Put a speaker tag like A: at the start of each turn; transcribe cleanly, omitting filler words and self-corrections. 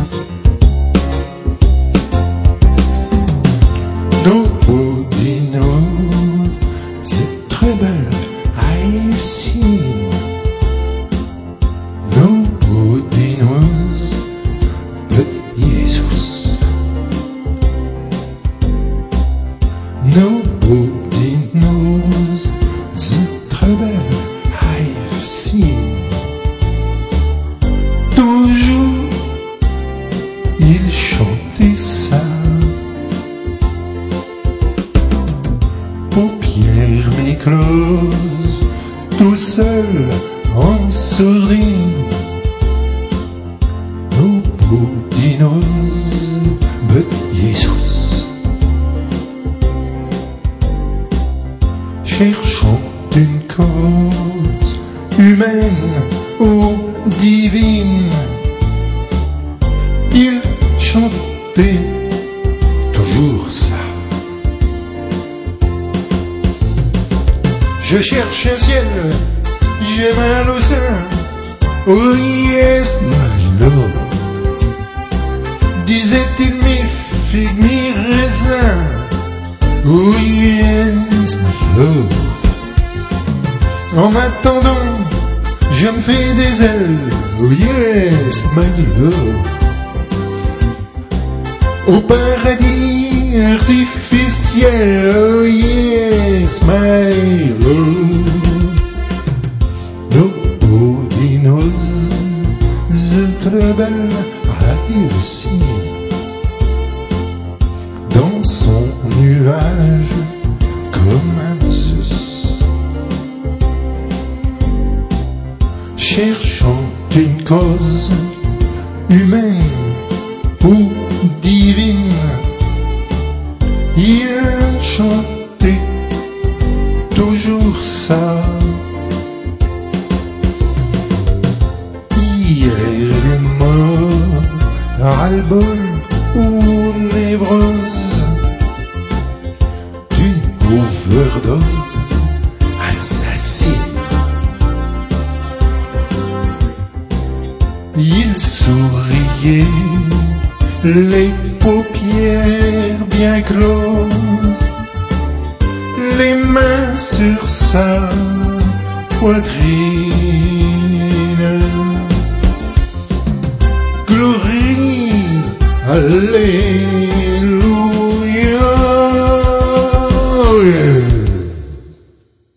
A: Nobody knows the trouble I've seen. Nobody knows but Jesus. Nobody knows the trouble I've seen. Toujours il chantait ça. Paupières mi-closes, tout seul en sourdine. Nobody knows but Jesus. Cherchant une cause humaine ou divine, il chantait toujours ça. Je cherche un ciel, j'ai mal au sein. Oh yes, my lord, disait-il, mille figues, mille raisins. Oh yes, my lord. En attendant, je me fais des ailes. Oh yes, my lord. Au paradis artificiel. Oh yes, my lord. Nobody knows the trouble I've seen. Dans son nuage comme un Zeus, cherchant une cause humaine ou divine, il chantait toujours ça. Hier il est mort, ras-le-bol ou névrose d'une overdose assassine. Il souriait, les paupières bien closes, les mains sur sa poitrine. Glorie, allez.